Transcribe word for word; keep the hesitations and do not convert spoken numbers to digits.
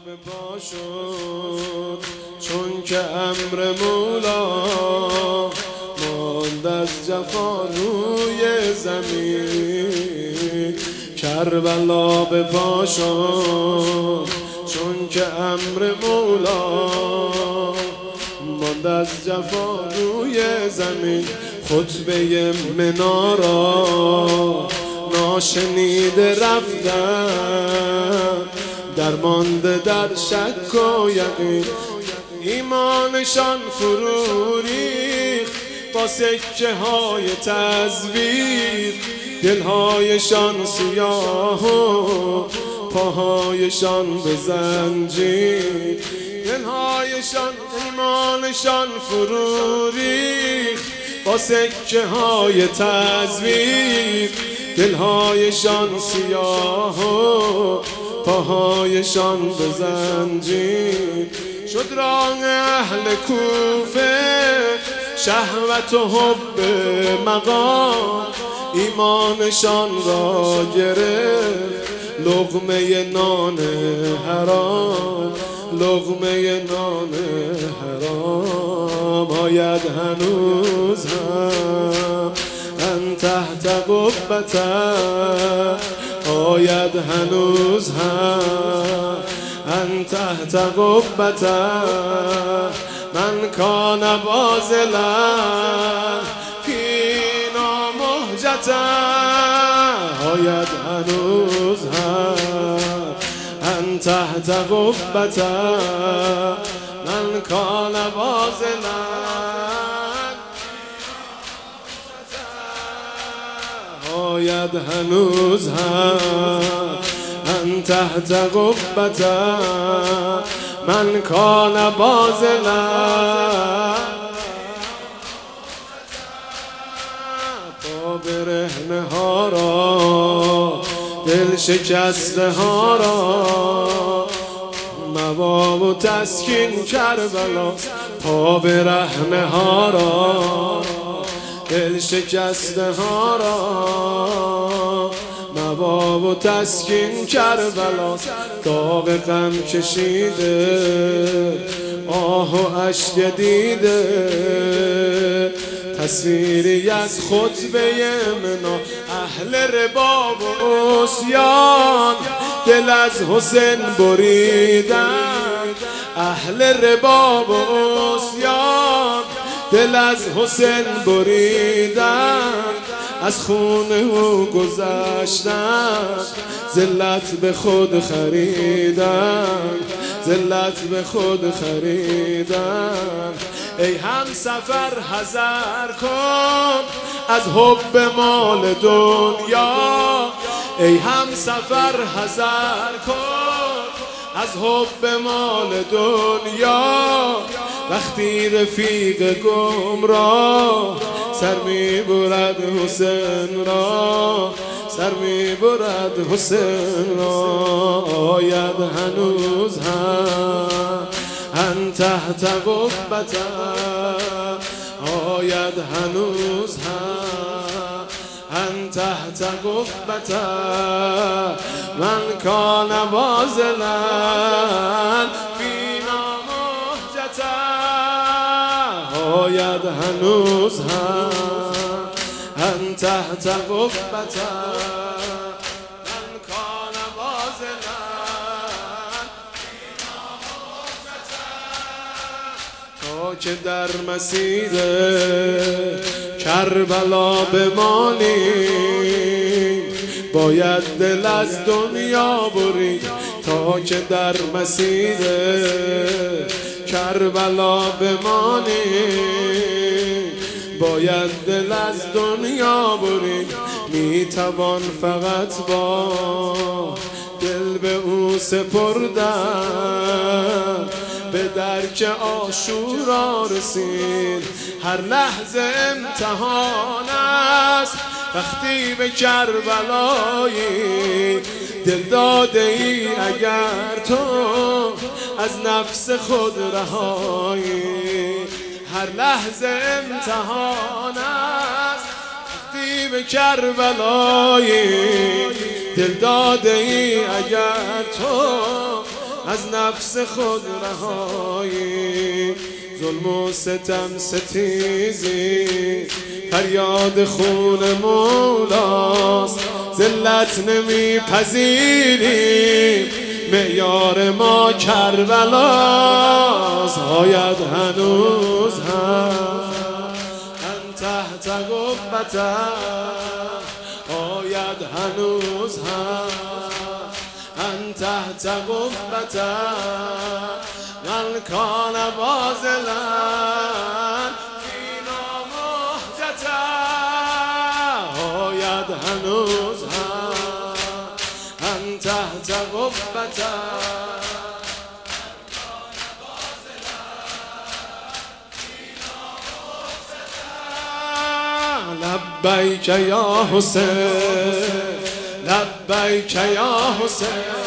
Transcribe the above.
به پا شد چون که امر مولا ماند از جفا روی زمین. کربلا به پا شد چون که امر مولا ماند از جفا روی زمین. خطبه منارا ناشنیده رفتن درمانده در شک و یقین. ایمانشان فرو ریخت با سکه های تزویر. دلهایشان سیاه و پاهایشان به زنجیر. دلهایشان ایمانشان فرو ریخت با سکه های تزویر. دلهایشان سیاه و پاهایشان به زنجیر. شد راه اهل کوفه شهوت و حب مقام. ایمانشان را گرفت لقمه نان حرام. لقمه نان حرام. آید هنوز هم ان تحت قبته. آید هنوز هم ان تحت قبته. من کان بازلا فینا مهجته. آید هنوز هم ان تحت قبته. من کان بازلا آید هنوز هم ان تحت قبته. من کان بازلا پا برهنه ها را دل شکسته ها را مواب و تسکین کربلا. پا برهنه ها را دل شکسته ها را مواب و تسکین کربلا. داغ غم کشیده آه و اشک دیده تصویری از خطبه منا. اهل رباب و عصیان دل از حسین بریدن. اهل رباب و عصیان دل از حسین بریدن. از خون او گذشتن ذلت به خود خریدن. ذلت به خود خریدن. ای هم سفر حذر کن از حب مال دنیا. ای هم سفر حذر کن از حب مال دنیا. وقتی رفیق گمراه سر می برد حسین را. سر می برد حسین را. آید هنوز هم ان تحت قبته. آید هنوز هم ان تحت قبته. من کان بازلا فینا مهجته. آید هنوز هم ان تحت قبته. من کان بازلا فینا مهجته. تا که در مسیر کربلا بمانی باید دل از دنیا برید. تا که در مسیر کربلا بمانی باید دل از دنیا برید. میتوان فقط با دل به او سپردن. به درک عاشورا رسید. هر لحظه امتحان است وقتی به کربلایی دل داده ای. اگر تو از نفس خود رهایی هر لحظه امتحان است وقتی به کربلایی دل داده ای. اگر تو از نفس خود رهایی، ظلم و ستم ستیزی فریاد خون مولاست، ذلت نمی پذیریم معیار ما کربلاست. آید هنوز هم ان تحت قبته، آید هنوز هم ان تحت قبته، من کان بازلا فینا مهجته. آید هنوز هم ان تحت قبته، لبیک یا حسین، لبیک یا حسین.